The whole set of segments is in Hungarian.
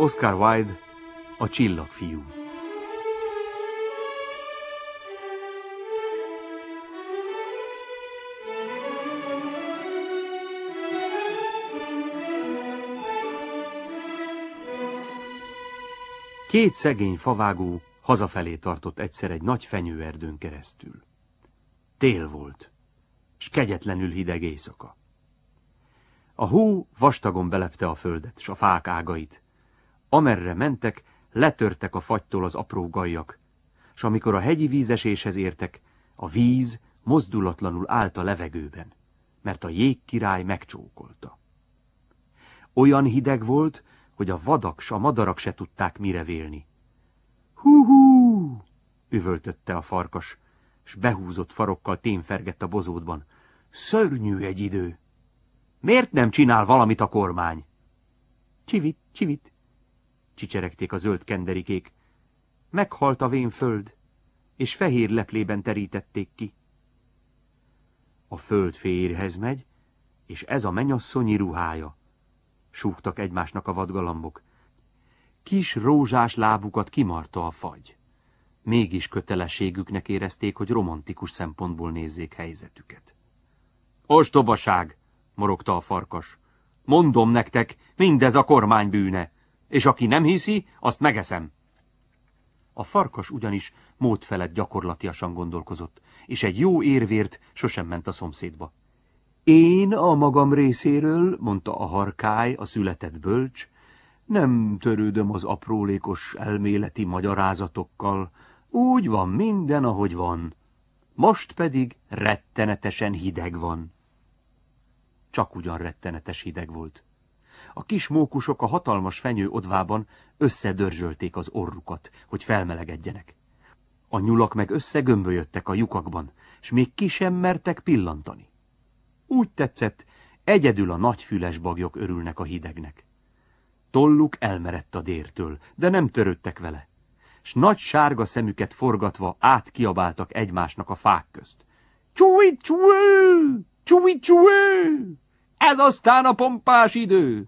Oscar Wilde, A csillagfiú. Két szegény favágó hazafelé tartott egyszer egy nagy fenyőerdőn keresztül. Tél volt, s kegyetlenül hideg éjszaka. A hó vastagon belepte a földet, s a fák ágait. Amerre mentek, letörtek a fagytól az apró gajjak, s amikor a hegyi vízeséshez értek, a víz mozdulatlanul állt a levegőben, mert a jégkirály megcsókolta. Olyan hideg volt, hogy a vadak s a madarak se tudták mire vélni. Hú-hú! Üvöltötte a farkas, s behúzott farokkal témfergett a bozótban. Szörnyű egy idő! Miért nem csinál valamit a kormány? Csivit, csivit! Csicseregték a zöld kenderikék. Meghalt a vén föld, és fehér leplében terítették ki. A föld férjhez megy, és ez a mennyasszonyi ruhája, súgtak egymásnak a vadgalambok. Kis rózsás lábukat kimarta a fagy. Mégis kötelességüknek érezték, hogy romantikus szempontból nézzék helyzetüket. Ostobaság, morogta a farkas. Mondom nektek, mindez a kormány bűne, és aki nem hiszi, azt megeszem. A farkas ugyanis mód felett gyakorlatiasan gondolkozott, és egy jó érvért sosem ment a szomszédba. Én a magam részéről, mondta a harkály, a született bölcs, nem törődöm az aprólékos elméleti magyarázatokkal, úgy van minden, ahogy van. Most pedig rettenetesen hideg van. Csak ugyan rettenetes hideg volt. A kis mókusok a hatalmas fenyő odvában összedörzsölték az orrukat, hogy felmelegedjenek. A nyulak meg összegömbölyödtek a lyukakban, s még ki sem mertek pillantani. Úgy tetszett, egyedül a nagyfüles bagyok örülnek a hidegnek. Tolluk elmerett a dértől, de nem törődtek vele, s nagy sárga szemüket forgatva átkiabáltak egymásnak a fák közt. Csúj, csúj, csúj, csúj! Ez aztán a pompás idő!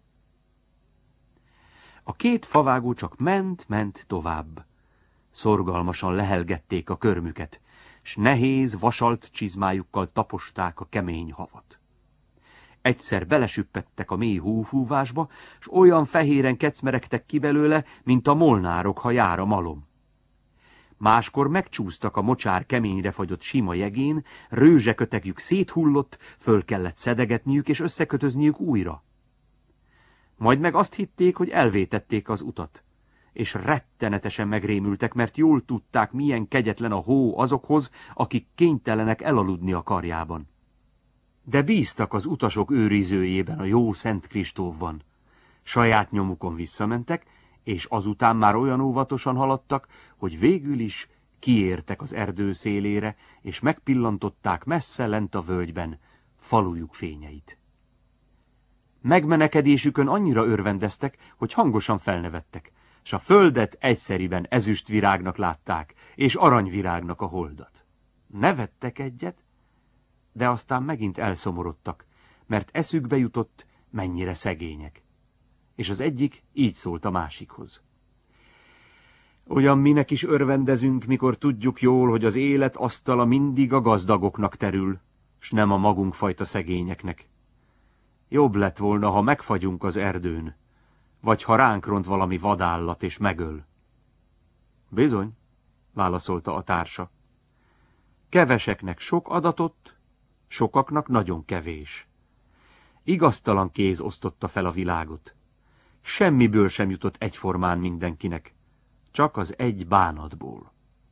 A két favágó csak ment tovább. Szorgalmasan lehelgették a körmüket, s nehéz, vasalt csizmájukkal taposták a kemény havat. Egyszer belesüppettek a mély hófúvásba, s olyan fehéren kecmeregtek ki belőle, mint a molnárok, ha jár a malom. Máskor megcsúsztak a mocsár keményre fagyott sima jegén, rőzsekötegjük széthullott, föl kellett szedegetniük és összekötözniük újra. Majd meg azt hitték, hogy elvétették az utat, és rettenetesen megrémültek, mert jól tudták, milyen kegyetlen a hó azokhoz, akik kénytelenek elaludni a karjában. De bíztak az utasok őrizőjében, a jó Szent Kristófban. Saját nyomukon visszamentek, és azután már olyan óvatosan haladtak, hogy végül is kiértek az erdő szélére, és megpillantották messze lent a völgyben falujuk fényeit. Megmenekedésükön annyira örvendeztek, hogy hangosan felnevettek, s a földet egyszeriben ezüstvirágnak látták, és aranyvirágnak a holdat. Nevettek egyet, de aztán megint elszomorodtak, mert eszükbe jutott, mennyire szegények. És az egyik így szólt a másikhoz. Olyan minek is örvendezünk, mikor tudjuk jól, hogy az élet asztala mindig a gazdagoknak terül, s nem a magunk fajta szegényeknek. Jobb lett volna, ha megfagyunk az erdőn, vagy ha ránk ront valami vadállat és megöl. Bizony, válaszolta a társa. Keveseknek sok adatot, sokaknak nagyon kevés. Igaztalan kéz osztotta fel a világot. Semmiből sem jutott egyformán mindenkinek, csak az egy bánatból.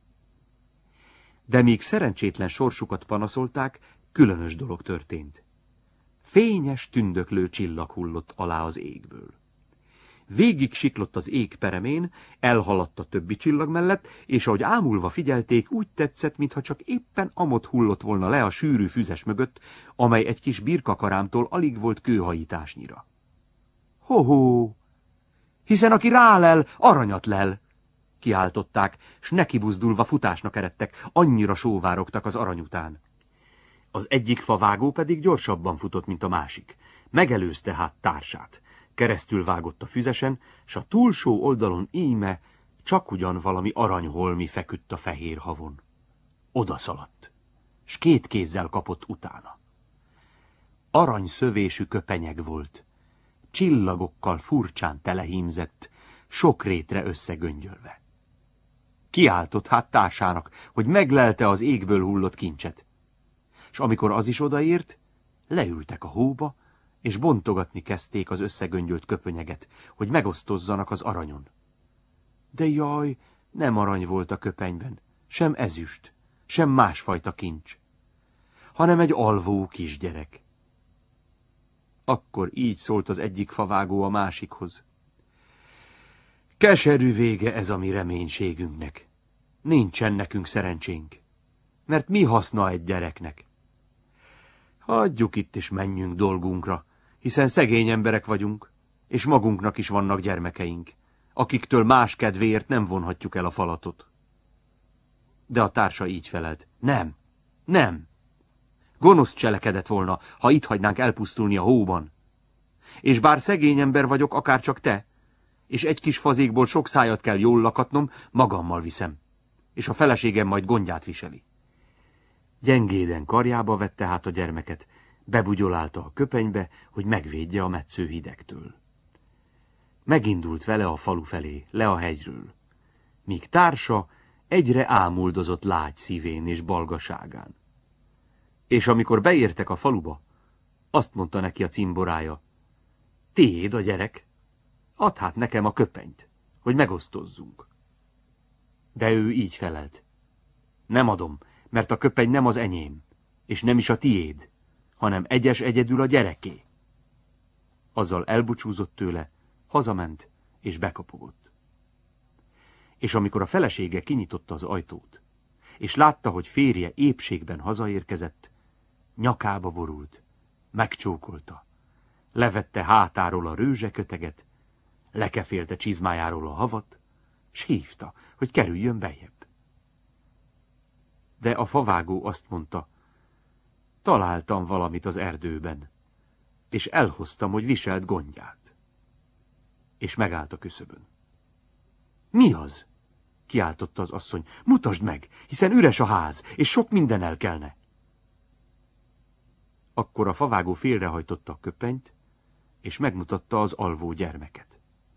De míg szerencsétlen sorsukat panaszolták, különös dolog történt. Fényes, tündöklő csillag hullott alá az égből. Végig siklott az ég peremén, elhaladt a többi csillag mellett, és ahogy ámulva figyelték, úgy tetszett, mintha csak éppen amott hullott volna le a sűrű füzes mögött, amely egy kis birkakarámtól alig volt kőhajításnyira. Ho-ho! Hiszen aki rálel, aranyat lel! Kiáltották, s nekibuzdulva futásnak eredtek, annyira sóvárogtak az arany után. Az egyik favágó pedig gyorsabban futott, mint a másik. Megelőzte hát társát. Keresztül vágott a füzesen, s a túlsó oldalon íme csakugyan valami aranyholmi feküdt a fehér havon. Odaszaladt, s 2 kézzel kapott utána. Aranyszövésű köpenyeg volt, csillagokkal furcsán telehímzett, sok rétre összegöngyölve. Kiáltott hát társának, hogy meglelte az égből hullott kincset. S amikor az is odaért, leültek a hóba, és bontogatni kezdték az összegöngyölt köpenyeget, hogy megosztozzanak az aranyon. De jaj, nem arany volt a köpenyben, sem ezüst, sem másfajta kincs, hanem egy alvó kisgyerek. Akkor így szólt az egyik favágó a másikhoz. Keserű vége ez a mi reménységünknek. Nincsen nekünk szerencsénk, mert mi haszna egy gyereknek? Hagyjuk itt és menjünk dolgunkra, hiszen szegény emberek vagyunk, és magunknak is vannak gyermekeink, akiktől más kedvéért nem vonhatjuk el a falatot. De a társa így felelt. Nem, nem. Gonosz cselekedett volna, ha itt hagynánk elpusztulni a hóban. És bár szegény ember vagyok, akárcsak te, és egy kis fazékból sok szájat kell jól lakatnom, magammal viszem, és a feleségem majd gondját viseli. Gyengéden karjába vette hát a gyermeket, bebugyolálta a köpenybe, hogy megvédje a metsző hidegtől. Megindult vele a falu felé, le a hegyről, míg társa egyre ámuldozott lágy szívén és balgaságán. És amikor beértek a faluba, azt mondta neki a cimborája, tiéd a gyerek, add hát nekem a köpenyt, hogy megosztozzunk. De ő így felelt, nem adom, mert a köpeny nem az enyém, és nem is a tiéd, hanem egyedül a gyereké. Azzal elbúcsúzott tőle, hazament és bekapogott. És amikor a felesége kinyitotta az ajtót, és látta, hogy férje épségben hazaérkezett, nyakába borult, megcsókolta, levette hátáról a rőzseköteget, lekefélte csizmájáról a havat, s hívta, hogy kerüljön bejebb. De a favágó azt mondta, találtam valamit az erdőben, és elhoztam, hogy viselt gondját. És megállt a küszöbön. Mi az? Kiáltotta az asszony. Mutasd meg, hiszen üres a ház, és sok minden elkelne. Akkor a favágó félrehajtotta a köpenyt, és megmutatta az alvó gyermeket.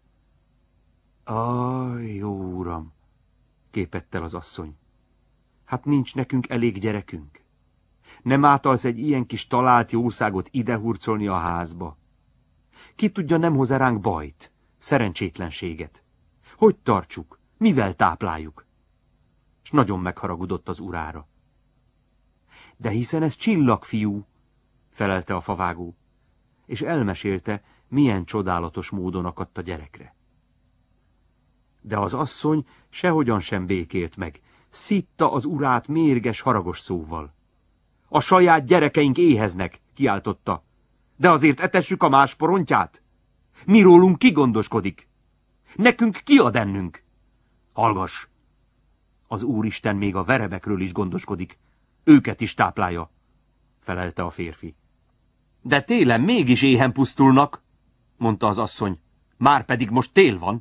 Aj, jó uram, képett el az asszony. Hát nincs nekünk elég gyerekünk. Nem átalsz egy ilyen kis talált jószágot idehurcolni a házba. Ki tudja, nem hoz ránk bajt, szerencsétlenséget. Hogy tartsuk, mivel tápláljuk? S nagyon megharagudott az urára. De hiszen ez csillagfiú, felelte a favágó, és elmesélte, milyen csodálatos módon akadt a gyerekre. De az asszony sehogyan sem békélt meg, szitta az urát mérges, haragos szóval. A saját gyerekeink éheznek, kiáltotta, de azért etessük a más porontját? Mi rólunk ki gondoskodik? Nekünk ki ad ennünk? Hallgass! Az Úristen még a verebekről is gondoskodik, őket is táplálja, felelte a férfi. De télen mégis éhen pusztulnak, mondta az asszony, márpedig most tél van.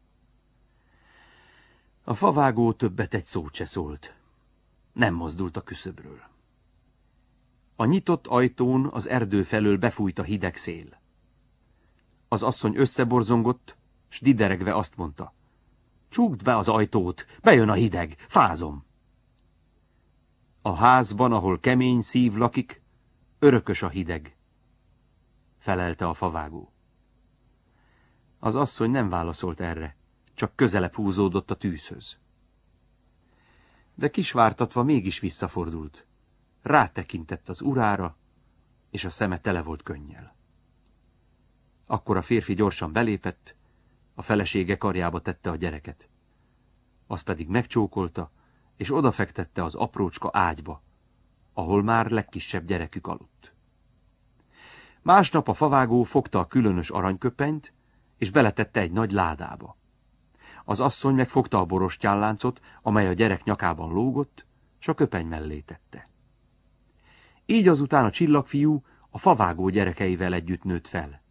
A favágó többet egy szót se szólt. Nem mozdult a küszöbről. A nyitott ajtón az erdő felől befújt a hideg szél. Az asszony összeborzongott, s dideregve azt mondta, csukd be az ajtót, bejön a hideg, fázom. A házban, ahol kemény szív lakik, örökös a hideg, felelte a favágó. Az asszony nem válaszolt erre, csak közelebb húzódott a tűzhöz. De kisvártatva mégis visszafordult. Rátekintett az urára, és a szeme tele volt könnyel. Akkor a férfi gyorsan belépett, a felesége karjába tette a gyereket. Az pedig megcsókolta, és odafektette az aprócska ágyba, ahol már legkisebb gyerekük aludt. Másnap a favágó fogta a különös aranyköpenyt, és beletette egy nagy ládába. Az asszony megfogta a borostyánláncot, amely a gyerek nyakában lógott, s a köpeny mellé tette. Így azután a csillagfiú a favágó gyerekeivel együtt nőtt fel.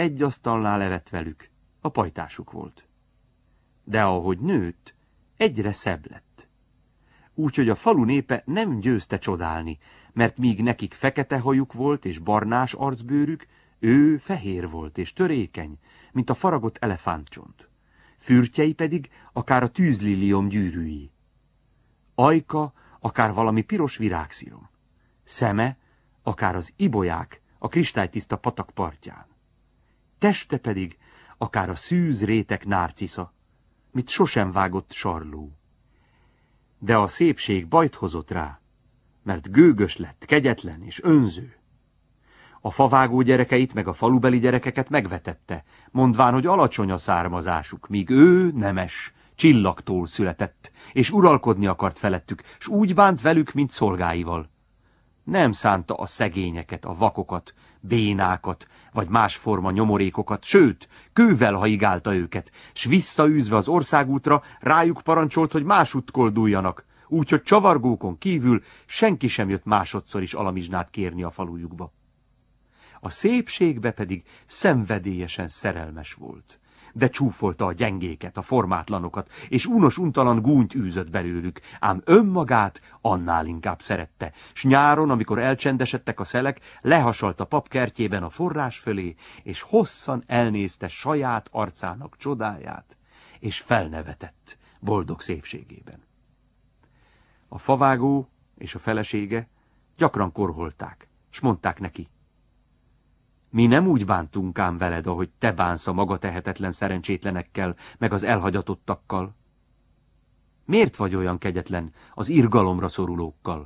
egy asztalnál evett velük, a pajtásuk volt. De ahogy nőtt, egyre szebb lett. Úgyhogy a falu népe nem győzte csodálni, mert míg nekik fekete hajuk volt és barnás arcbőrük, ő fehér volt és törékeny, mint a faragott elefántcsont. Fürtjei pedig akár a tűzliliom gyűrűi. Ajka akár valami piros virágszírom. Szeme akár az ibolyák a kristálytiszta patak partján. Teste pedig akár a szűz rétek nárcisza, mit sosem vágott sarló. De a szépség bajt hozott rá, mert gőgös lett, kegyetlen és önző. A favágó gyerekeit meg a falubeli gyerekeket megvetette, mondván, hogy alacsony a származásuk, míg ő nemes, csillagtól született, és uralkodni akart felettük, s úgy bánt velük, mint szolgáival. Nem szánta a szegényeket, a vakokat, bénákat, vagy más forma nyomorékokat, sőt, kővel haigálta őket, s visszaűzve az országútra rájuk parancsolt, hogy másút kolduljanak, úgyhogy csavargókon kívül senki sem jött másodszor is alamizsnát kérni a falujukba. A szépségbe pedig szenvedélyesen szerelmes volt, de csúfolta a gyengéket, a formátlanokat, és unos-untalan gúnyt űzött belőlük, ám önmagát annál inkább szerette, s nyáron, amikor elcsendesedtek a szelek, lehasalt a pap kertjében a forrás fölé, és hosszan elnézte saját arcának csodáját, és felnevetett boldog szépségében. A favágó és a felesége gyakran korholták, s mondták neki: mi nem úgy bántunk ám veled, ahogy te bánsz a maga tehetetlen szerencsétlenekkel, meg az elhagyatottakkal. Miért vagy olyan kegyetlen az irgalomra szorulókkal?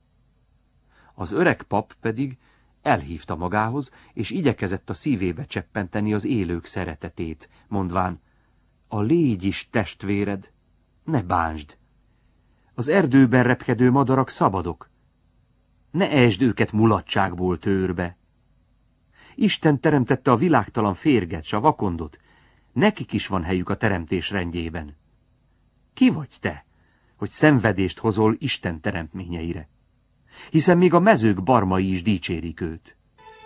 Az öreg pap pedig elhívta magához, és igyekezett a szívébe cseppenteni az élők szeretetét, mondván: a légy is testvéred, ne bánsd. Az erdőben repkedő madarak szabadok, ne esd őket mulatságból tőrbe. Isten teremtette a világtalan férget, s a vakondot, nekik is van helyük a teremtés rendjében. Ki vagy te, hogy szenvedést hozol Isten teremtményeire? Hiszen még a mezők barmai is dicsérik őt.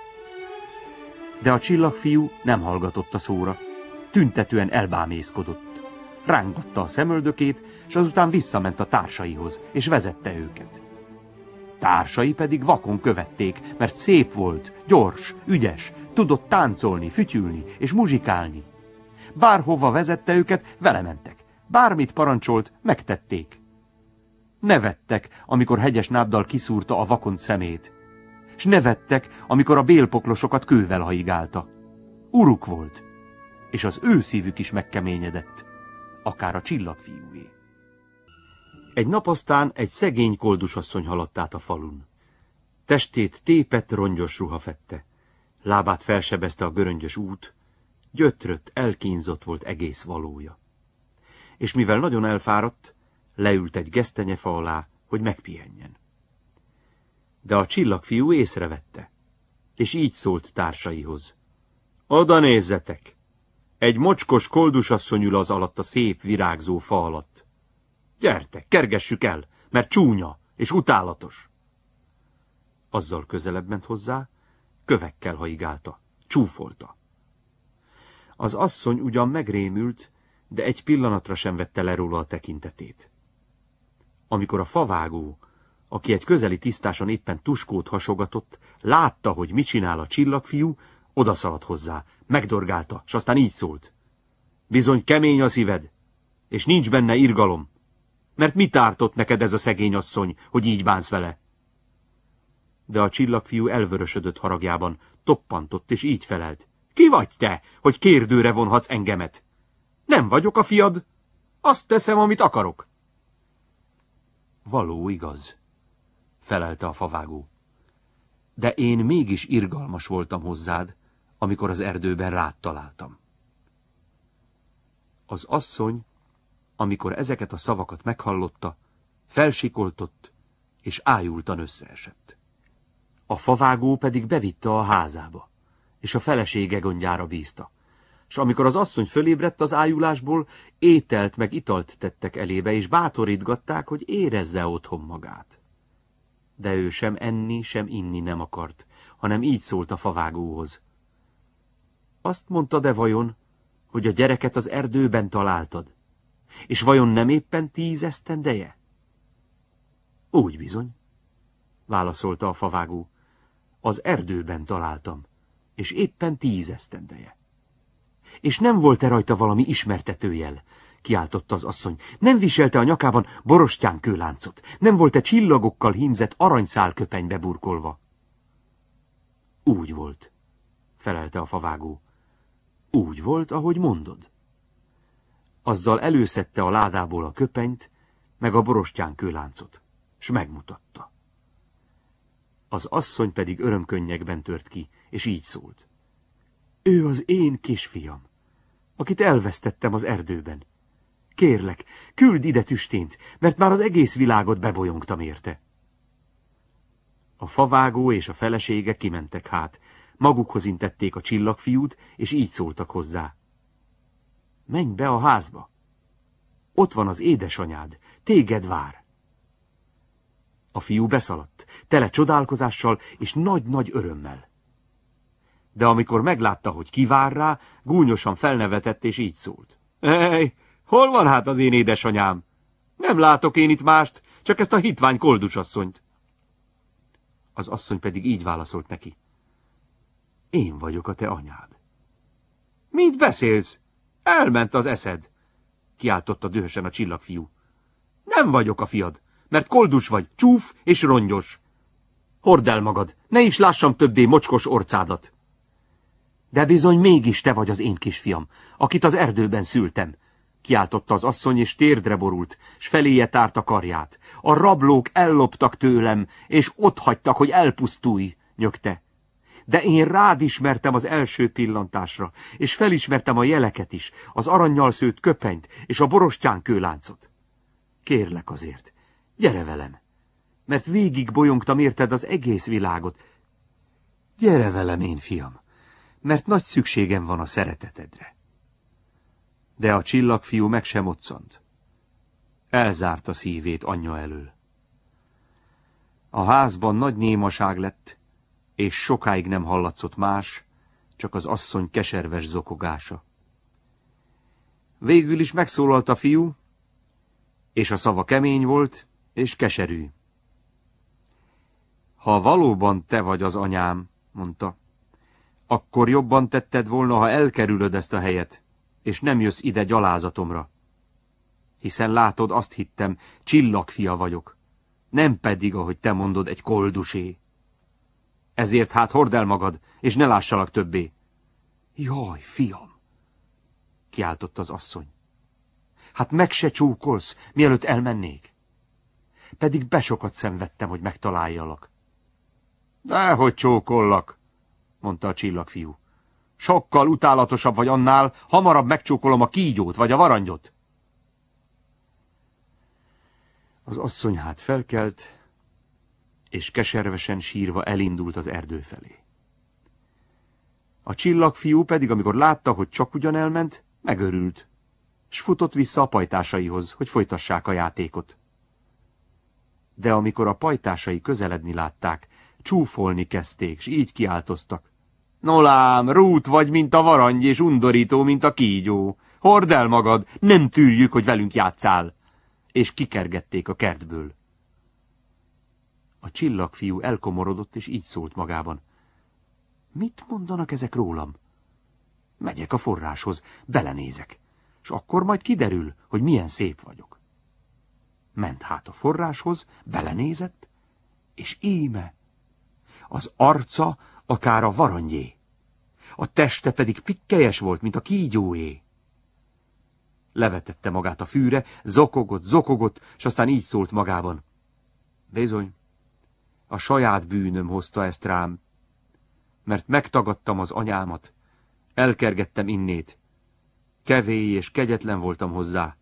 De a csillagfiú nem hallgatott a szóra, tüntetően elbámészkodott. Rángatta a szemöldökét, s azután visszament a társaihoz, és vezette őket. Társai pedig vakon követték, mert szép volt, gyors, ügyes, tudott táncolni, fütyülni és muzsikálni. Bárhova vezette őket, vele mentek. Bármit parancsolt, megtették. Nevettek, amikor hegyes náddal kiszúrta a vakond szemét, s nevettek, amikor a bélpoklosokat kővel haigálta. Uruk volt, és az ő szívük is megkeményedett, akár a csillagfiúé. Egy nap aztán egy szegény koldusasszony haladt át a falun. Testét tépett, rongyos ruha fette. Lábát felsebezte a göröngyös út, gyötrött, elkínzott volt egész valója. És mivel nagyon elfáradt, leült egy gesztenyefa alá, hogy megpihenjen. De a csillagfiú észrevette, és így szólt társaihoz: oda nézzetek! Egy mocskos koldusasszony ül az alatt a szép virágzó fa alatt. Gyertek, kergessük el, mert csúnya és utálatos. Azzal közelebb ment hozzá, kövekkel haigálta, csúfolta. Az asszony ugyan megrémült, de egy pillanatra sem vette le róla a tekintetét. Amikor a favágó, aki egy közeli tisztáson éppen tuskót hasogatott, látta, hogy mit csinál a csillagfiú, odaszaladt hozzá, megdorgálta, s aztán így szólt: bizony kemény a szíved, és nincs benne irgalom, mert mit ártott neked ez a szegény asszony, hogy így bánsz vele? De a csillagfiú elvörösödött haragjában, toppantott, és így felelt: ki vagy te, hogy kérdőre vonhatsz engemet? Nem vagyok a fiad, azt teszem, amit akarok. Való igaz, felelte a favágó, de én mégis irgalmas voltam hozzád, amikor az erdőben rád találtam. Az asszony, amikor ezeket a szavakat meghallotta, felsikoltott, és ájultan összeesett. A favágó pedig bevitte a házába, és a felesége gondjára bízta, s amikor az asszony fölébredt az ájulásból, ételt meg italt tettek elébe, és bátorítgatták, hogy érezze otthon magát. De ő sem enni, sem inni nem akart, hanem így szólt a favágóhoz: Azt mondta, de vajon, hogy a gyereket az erdőben találtad? És vajon nem éppen 10 esztendeje? Úgy bizony, válaszolta a favágó. Az erdőben találtam, és éppen 10 esztendeje. És nem volt-e rajta valami ismertetőjel? Kiáltotta az asszony. Nem viselte a nyakában borostyán kőláncot? Nem volt-e csillagokkal hímzett aranyszálköpenybe burkolva? Úgy volt, felelte a favágó. Úgy volt, ahogy mondod. Azzal előszedte a ládából a köpenyt, meg a borostyán kőláncot, s megmutatta. Az asszony pedig örömkönnyekben tört ki, és így szólt. Ő az én kisfiam, akit elvesztettem az erdőben. Kérlek, küld ide tüstént, mert már az egész világot bebolyongtam érte. A favágó és a felesége kimentek hát, magukhoz intették a csillagfiút, és így szóltak hozzá. Menj be a házba. Ott van az édesanyád, téged vár. A fiú beszaladt, tele csodálkozással és nagy-nagy örömmel. De amikor meglátta, hogy ki vár rá, gúnyosan felnevetett, és így szólt. Ej, hol van hát az én édesanyám? Nem látok én itt mást, csak ezt a hitvány koldusasszonyt. Az asszony pedig így válaszolt neki. Én vagyok a te anyád. Mit beszélsz? Elment az eszed, kiáltotta dühösen a csillagfiú. Nem vagyok a fiad, mert koldus vagy, csúf és rongyos. Hordd el magad, ne is lássam többé mocskos orcádat. De bizony mégis te vagy az én kisfiam, akit az erdőben szültem, kiáltotta az asszony, és térdre borult, s feléje tárta karját. A rablók elloptak tőlem, és otthagytak, hogy elpusztulj, nyögte. De én rád ismertem az első pillantásra, és felismertem a jeleket is, az arannyal szőtt köpenyt és a borostyán kőláncot. Kérlek azért, gyere velem, mert végig bolyongtam érted az egész világot. Gyere velem, én fiam, mert nagy szükségem van a szeretetedre. De a csillagfiú meg sem moccant. Elzárta szívét anyja elől. A házban nagy némaság lett, és sokáig nem hallatszott más, csak az asszony keserves zokogása. Végül is megszólalt a fiú, és a szava kemény volt, és keserű. Ha valóban te vagy az anyám, mondta, akkor jobban tetted volna, ha elkerülöd ezt a helyet, és nem jössz ide gyalázatomra. Hiszen látod, azt hittem, csillagfia vagyok, nem pedig, ahogy te mondod, egy koldusé. Ezért hát hordd el magad, és ne lássalak többé. Jaj, fiam, kiáltott az asszony. Hát meg se csókolsz, mielőtt elmennék. Pedig besokat szenvedtem, hogy megtaláljalak. Dehogy csókollak, mondta a csillagfiú. Sokkal utálatosabb vagy annál, hamarabb megcsókolom a kígyót vagy a varangyot. Az asszony hát felkelt, és keservesen sírva elindult az erdő felé. A csillagfiú pedig, amikor látta, hogy csak ugyan elment, megörült, s futott vissza a pajtásaihoz, hogy folytassák a játékot. De amikor a pajtásai közeledni látták, csúfolni kezdték, s így kiáltoztak. Nolám, rút vagy, mint a varangy, és undorító, mint a kígyó. Hordd el magad, nem tűrjük, hogy velünk játszál. És kikergették a kertből. A csillagfiú elkomorodott, és így szólt magában. Mit mondanak ezek rólam? Megyek a forráshoz, belenézek, és akkor majd kiderül, hogy milyen szép vagyok. Ment hát a forráshoz, belenézett, és íme, az arca akár a varangyé, a teste pedig pikkelyes volt, mint a kígyóé. Levetette magát a fűre, zokogott, s aztán így szólt magában. Bizony, a saját bűnöm hozta ezt rám, mert megtagadtam az anyámat, elkergettem innét, kevély és kegyetlen voltam hozzá,